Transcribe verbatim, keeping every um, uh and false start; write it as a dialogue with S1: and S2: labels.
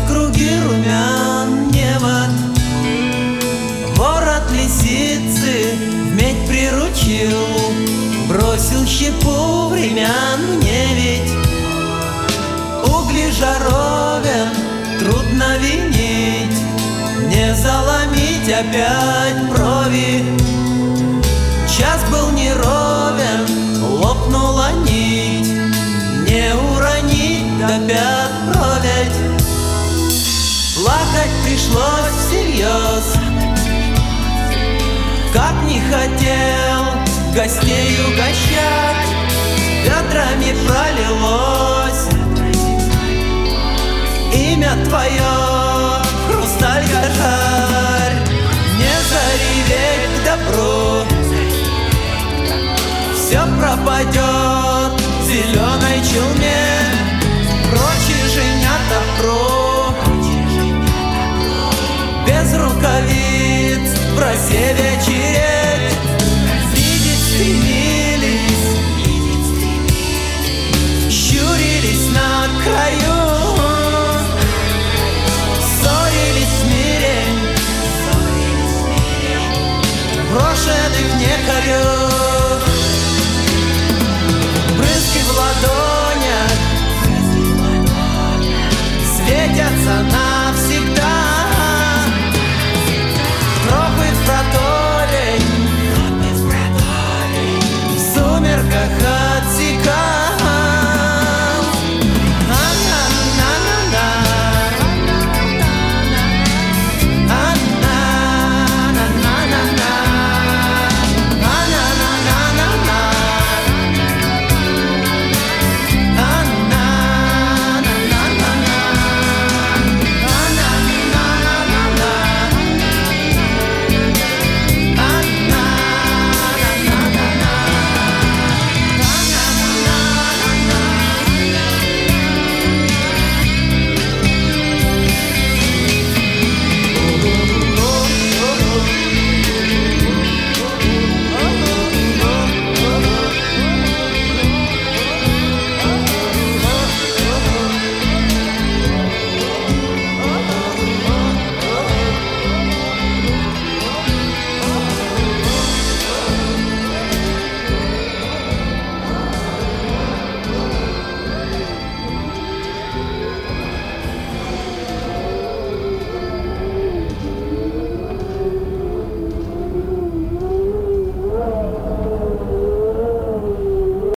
S1: круги румян небо. Ворот лисицы в медь приручил, бросил щепу времен мне ведь. Угли жаровен трудно винить, не заломить опять брови. Час был неровен, лопнула нить, не уронить до пят бровять. Плакать пришлось всерьез, как не хотел гостей угощать. Ведрами пролилось имя твое, хрусталь гожарь. Не зареветь к добру, все пропадет в зеленой челме. Прочь и женята пру, без рукавиц в росе вечереть. Видеть стремились, щурились на краю, ссорились в мире, брошенных не корю. Брызги в ладонях светятся на